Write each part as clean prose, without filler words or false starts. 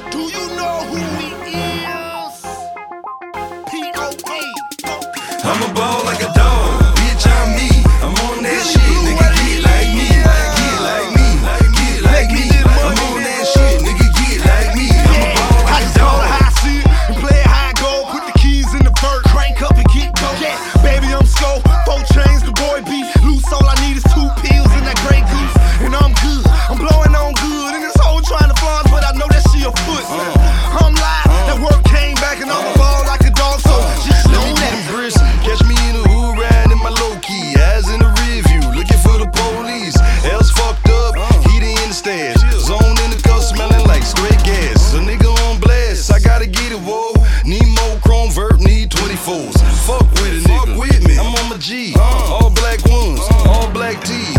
Do you know who he is? P.O.E. I'm a ball like a dog, bitch, I'm me. I'm on that shit, nigga, get like me. Get like me, get like me. I'm on that shit, nigga, get like me. I'm a ball like a dog. How I see it and play it how I go. Put the keys in the vert, crank up and get go. Yeah, baby, I'm slow. 4 chains, the boy be loose. All I need is 2 pills in that Grey Goose, and I'm good. I'm blowing on good, and this hoe trying to flaunt, but I know that she a foot. I'm live, that work came back, and I'm a ball like a dog. So just know that. Catch me in the hood, riding in my low key, eyes in the rear view, looking for the police. Else fucked up, heating in the stash, zone in the cup, smelling like straight gas. A nigga on blast, I gotta get it, whoa. Need more chrome vert, need 24s. Fuck with it, nigga. Fuck with me. I'm on my G, all black ones, all black tees.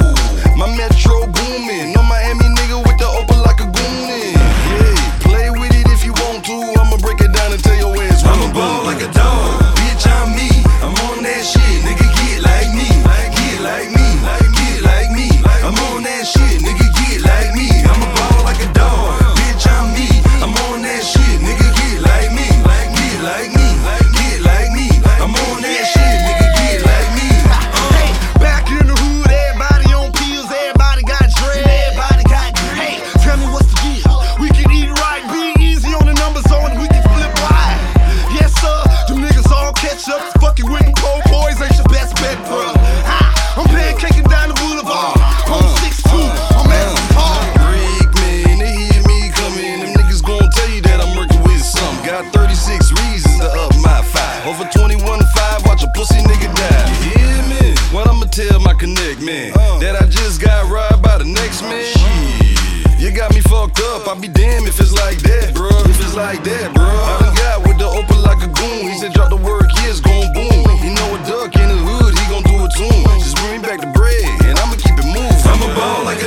My metro booming, no Miami nigga with the open like a goonin'. Yeah, play with it if you want to. I'ma break it down and tell your ass. I'm a ball like a dog, bitch, I'm me. I'm on that shit, nigga, get like me. Get like me, get like me. I'm on that shit, nigga, get like me. I'm a ball like a dog, bitch, I'm me. I'm on that shit, nigga, get like me. Get like me, get like me. I'm on that shit, nigga, get like me. Hey, back in the hood, everybody on pills, everybody got dread, everybody got dread. Hey, tell me what's the deal? We can eat right, be easy on the numbers, on we can flip wide. Yes, sir, them niggas all catch up. Fucking with the poor boys ain't your best bet, bruh. I'm pancaking down the boulevard. On 6'2", I'm at the park. Break, man, they hear me coming. Them niggas gon' tell you that I'm working with something. Got 36 reasons to up my 5. Over 21-5, watch a pussy nigga die. You hear me? What I'ma tell my connect, man? That I just got robbed by the next man? Shit, you got me fucked up. I be damned if it's like that, bro. If it's like that, bro. I done got with the open like a goon. He said drop the word, yeah, it's gon' boom. He know a duck in the hood, he gon' do it too. Just bring me back the bread, and I'ma keep it moving. I'm a ball like